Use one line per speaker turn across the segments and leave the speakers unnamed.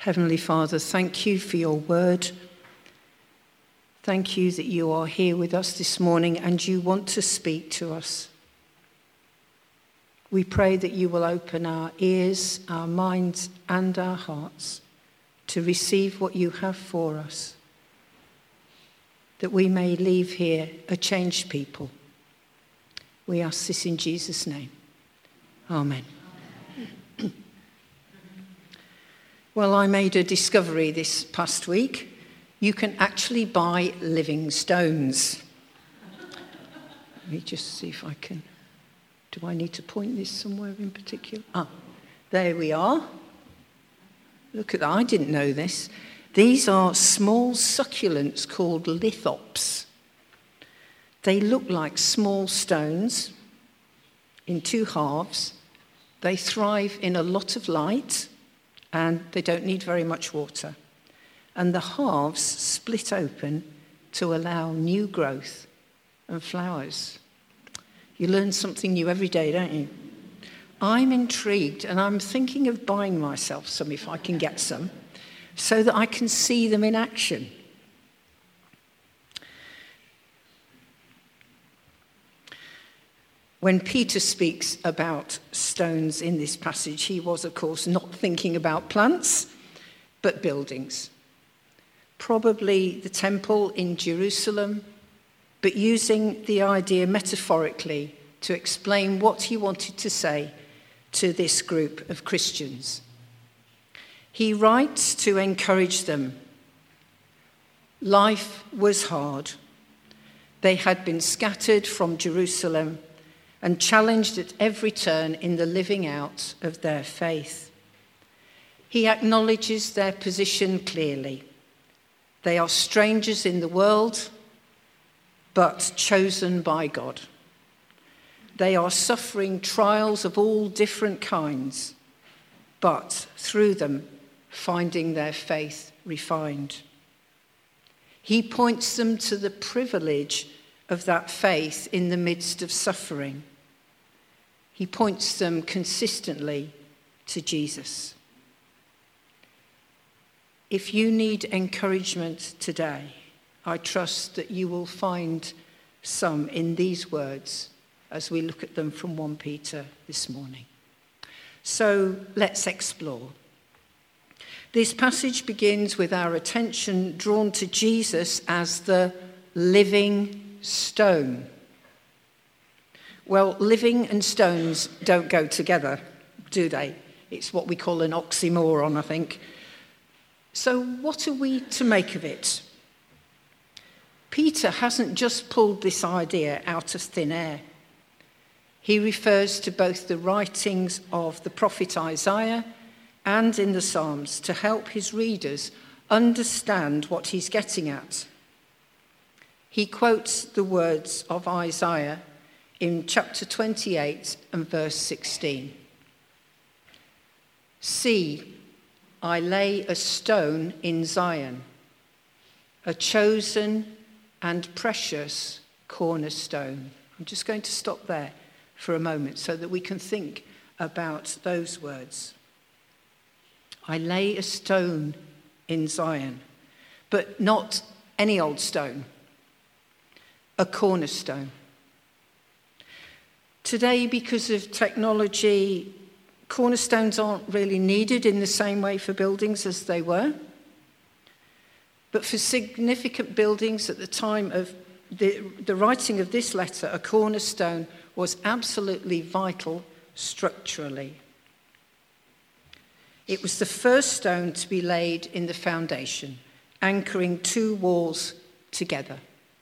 Heavenly Father, thank you for your word. Thank you that you are here with us this morning and you want to speak to us. We pray that you will open our ears, our minds, and our hearts to receive what you have for us, that we may leave here a changed people. We ask this in Jesus' name. Amen. Well, I made a discovery this past week. You can actually buy living stones. Let me just see if I can. Do I need to point this somewhere in particular? There we are. Look at that. I didn't know this. These are small succulents called lithops. They look like small stones in two halves. They thrive in a lot of light and they don't need very much water. And the halves split open to allow new growth and flowers. You learn something new every day, don't you? I'm intrigued and I'm thinking of buying myself some if I can get some, so that I can see them in action. When Peter speaks about stones in this passage, he was, of course, not thinking about plants, but buildings. Probably the temple in Jerusalem, but using the idea metaphorically to explain what he wanted to say to this group of Christians. He writes to encourage them. Life was hard. They had been scattered from Jerusalem and challenged at every turn in the living out of their faith. He acknowledges their position clearly. They are strangers in the world, but chosen by God. They are suffering trials of all different kinds, but through them finding their faith refined. He points them to the privilege of that faith in the midst of suffering. He points them consistently to Jesus. If you need encouragement today, I trust that you will find some in these words as we look at them from 1 Peter this morning. So let's explore. This passage begins with our attention drawn to Jesus as the living stone. Well, living and stones don't go together, do they? It's what we call an oxymoron, I think. So what are we to make of it? Peter hasn't just pulled this idea out of thin air. He refers to both the writings of the prophet Isaiah and in the Psalms to help his readers understand what he's getting at. He quotes the words of Isaiah in chapter 28 and verse 16. See, I lay a stone in Zion, a chosen and precious cornerstone. I'm just going to stop there for a moment so that we can think about those words. I lay a stone in Zion, but not any old stone, a cornerstone. Today, because of technology, cornerstones aren't really needed in the same way for buildings as they were. But for significant buildings at the time of the writing of this letter, a cornerstone was absolutely vital structurally. It was the first stone to be laid in the foundation, anchoring two walls together.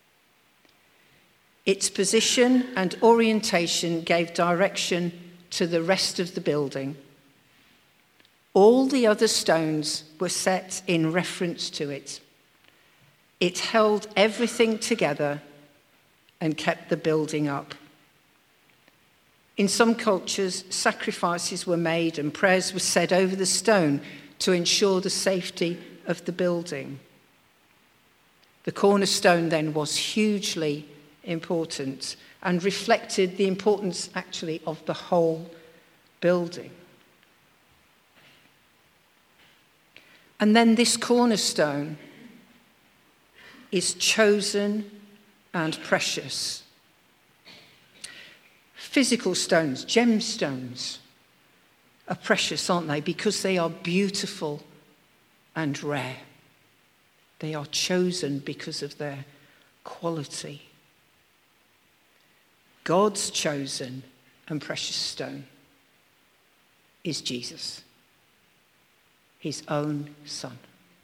Its position and orientation gave direction to the rest of the building. All the other stones were set in reference to it. It held everything together and kept the building up. In some cultures, sacrifices were made and prayers were said over the stone to ensure the safety of the building. The cornerstone then was hugely important and reflected the importance actually of the whole building. And then this cornerstone is chosen and precious. Physical stones, gemstones, are precious, aren't they? Because they are beautiful and rare. They are chosen because of their quality. God's chosen and precious stone is Jesus, his own Son.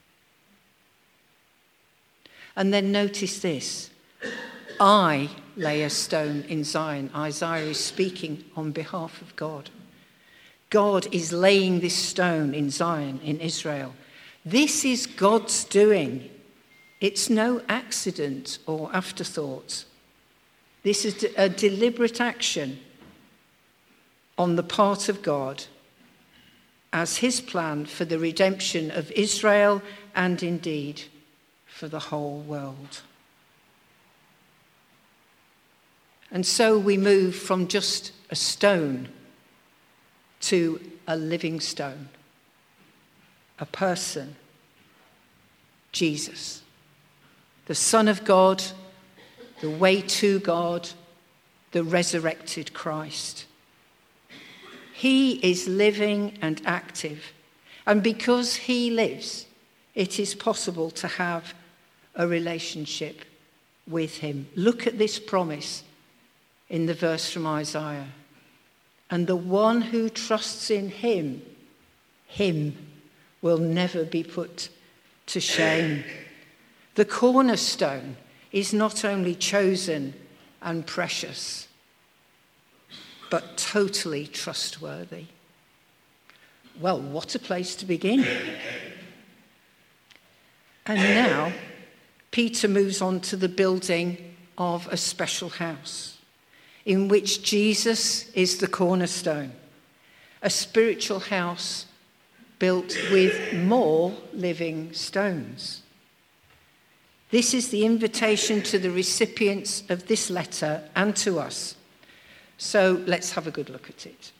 And then notice this. I lay a stone in Zion. Isaiah is speaking on behalf of God. God is laying this stone in Zion, in Israel. This is God's doing. It's no accident or afterthought. This is a deliberate action on the part of God as his plan for the redemption of Israel and indeed for the whole world. And so we move from just a stone to a living stone, a person, Jesus, the Son of God, the way to God, the resurrected Christ. He is living and active, and because he lives, it is possible to have a relationship with him. Look at this promise in the verse from Isaiah. And the one who trusts in him will never be put to shame. The cornerstone is not only chosen and precious, but totally trustworthy. Well, what a place to begin. And now, Peter moves on to the building of a special house in which Jesus is the cornerstone, a spiritual house built with more living stones. This is the invitation to the recipients of this letter and to us. So let's have a good look at it.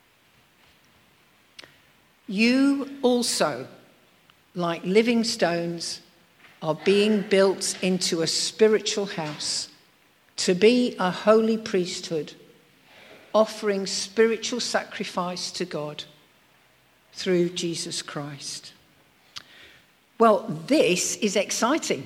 You also, like living stones, are being built into a spiritual house to be a holy priesthood, offering spiritual sacrifice to God through Jesus Christ. Well, this is exciting.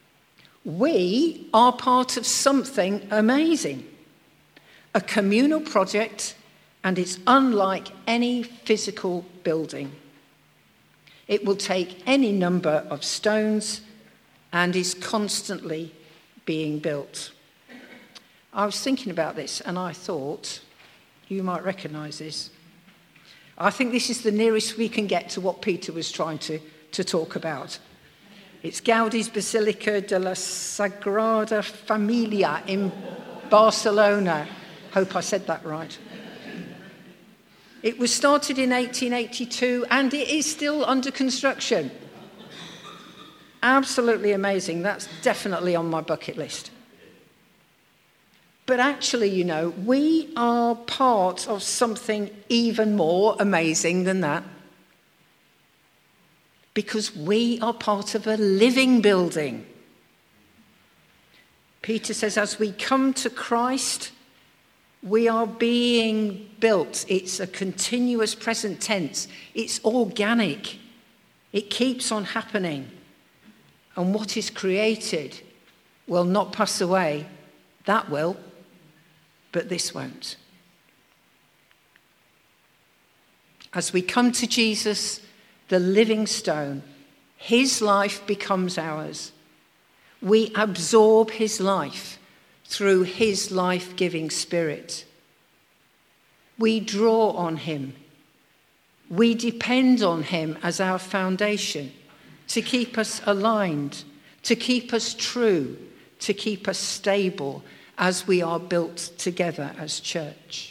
We are part of something amazing, a communal project, and it's unlike any physical building. It will take any number of stones and is constantly being built. I was thinking about this and I thought, you might recognise this. I think this is the nearest we can get to what Peter was trying to talk about. It's Gaudi's Basilica de la Sagrada Familia in Barcelona. Hope I said that right. It was started in 1882 and it is still under construction. Absolutely amazing. That's definitely on my bucket list. But actually, you know, we are part of something even more amazing than that. Because we are part of a living building. Peter says, as we come to Christ, we are being built. It's a continuous present tense. It's organic. It keeps on happening. And what is created will not pass away. That will, but this won't. As we come to Jesus, the living stone, his life becomes ours. We absorb his life through his life-giving Spirit. We draw on him. We depend on him as our foundation to keep us aligned, to keep us true, to keep us stable as we are built together as church.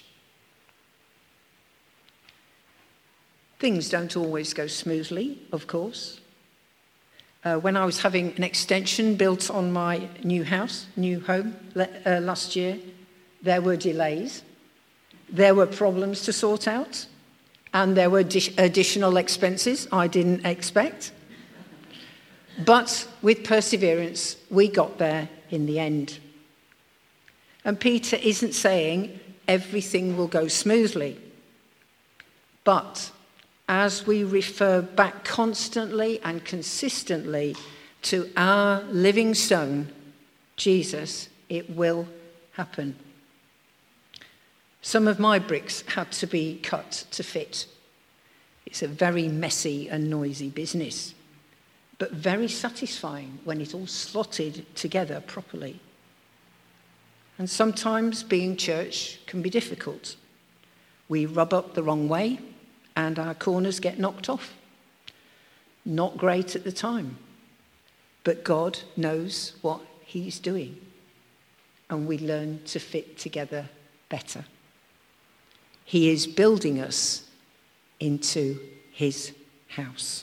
Things don't always go smoothly, of course. When I was having an extension built on my new home last year, there were delays, there were problems to sort out, and there were additional expenses I didn't expect. But with perseverance, we got there in the end. And Peter isn't saying everything will go smoothly. But as we refer back constantly and consistently to our living stone, Jesus, it will happen. Some of my bricks had to be cut to fit. It's a very messy and noisy business, but very satisfying when it's all slotted together properly. And sometimes being church can be difficult. We rub up the wrong way and our corners get knocked off. Not great at the time, but God knows what he's doing, and we learn to fit together better. He is building us into his house.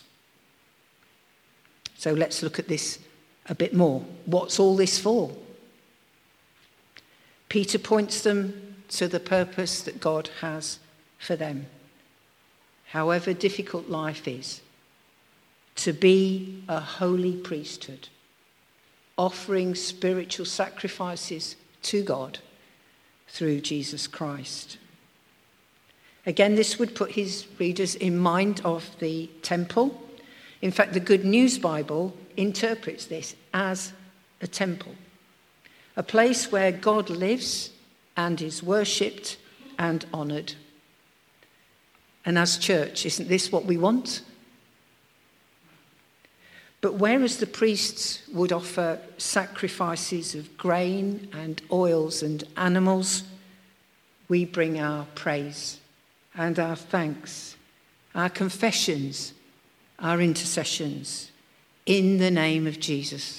So let's look at this a bit more. What's all this for? Peter points them to the purpose that God has for them. However difficult life is, to be a holy priesthood, offering spiritual sacrifices to God through Jesus Christ. Again, this would put his readers in mind of the temple. In fact, the Good News Bible interprets this as a temple, a place where God lives and is worshipped and honoured. And as church, isn't this what we want? But whereas the priests would offer sacrifices of grain and oils and animals, we bring our praise and our thanks, our confessions, our intercessions in the name of Jesus.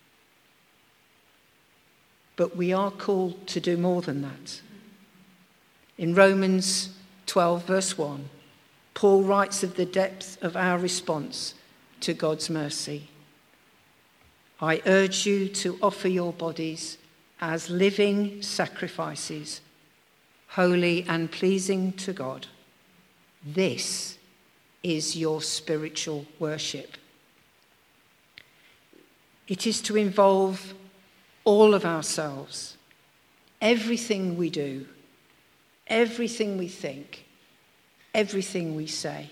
But we are called to do more than that. In Romans 12, verse 1, Paul writes of the depth of our response to God's mercy. I urge you to offer your bodies as living sacrifices, holy and pleasing to God. This is your spiritual worship. It is to involve all of ourselves, everything we do, everything we think, everything we say.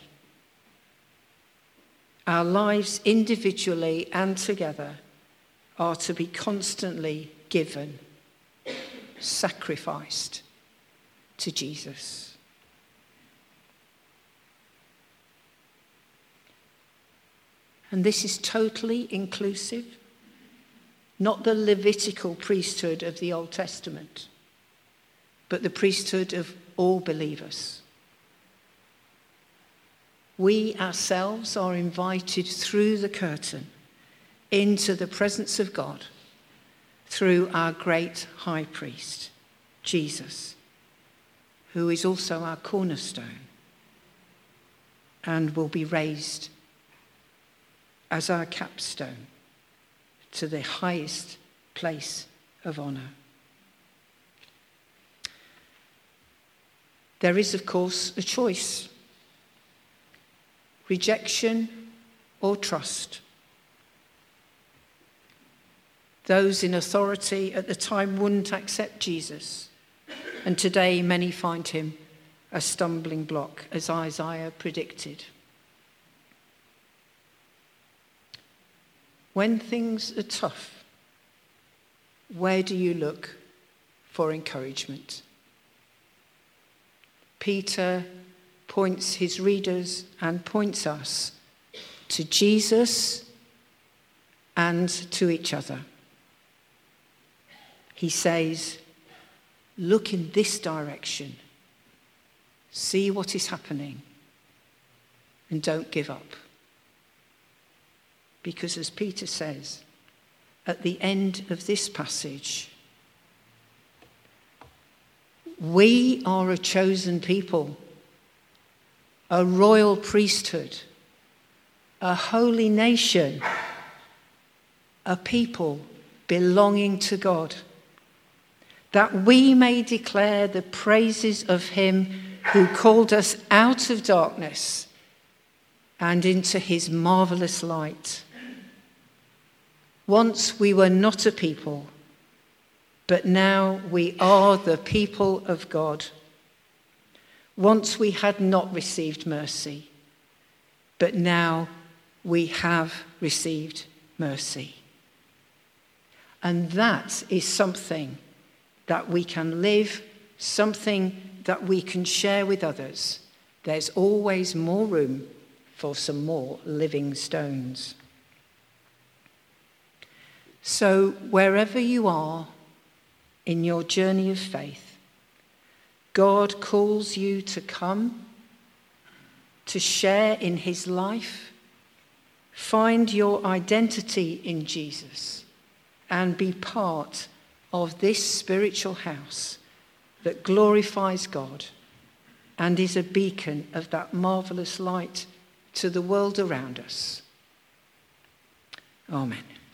Our lives individually and together are to be constantly given, sacrificed to Jesus. And this is totally inclusive, not the Levitical priesthood of the Old Testament, but the priesthood of all believers. We ourselves are invited through the curtain into the presence of God through our great high priest, Jesus, who is also our cornerstone and will be raised as our capstone to the highest place of honour. There is, of course, a choice: rejection or trust. Those in authority at the time wouldn't accept Jesus, and today many find him a stumbling block, as Isaiah predicted. When things are tough, where do you look for encouragement? Peter points his readers and points us to Jesus and to each other. He says, look in this direction, see what is happening, and don't give up. Because as Peter says, at the end of this passage, we are a chosen people, a royal priesthood, a holy nation, a people belonging to God, that we may declare the praises of him who called us out of darkness and into his marvelous light. Once we were not a people, but now we are the people of God. Once we had not received mercy, but now we have received mercy. And that is something that we can live, something that we can share with others. There's always more room for some more living stones. So wherever you are in your journey of faith, God calls you to come, to share in his life, find your identity in Jesus, and be part of this spiritual house that glorifies God and is a beacon of that marvelous light to the world around us. Amen.